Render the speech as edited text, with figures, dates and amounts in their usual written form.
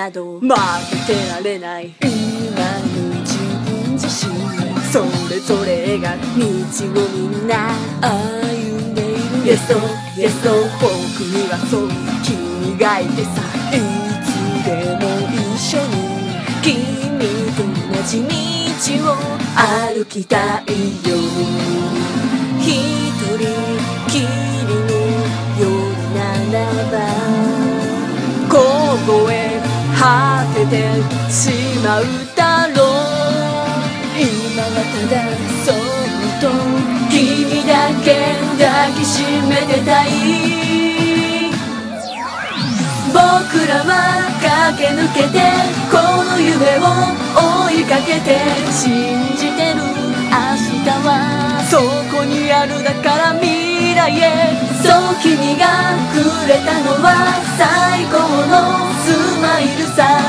など負けてられない。今の自分自身それぞれが道をみんな歩んでいる。 Yes so yes so 僕にはそう君がいてさ、いつでも一緒に君と同じ道を歩きたいよ。一人きりの夜ならば凍え果ててしまうだろう。今はただそっと君だけ抱きしめてたい。僕らは駆け抜けてこの夢を追いかけて信じてる。明日はそこにある。だから未来へ。そう君がくれたのは最高のスマイルさ。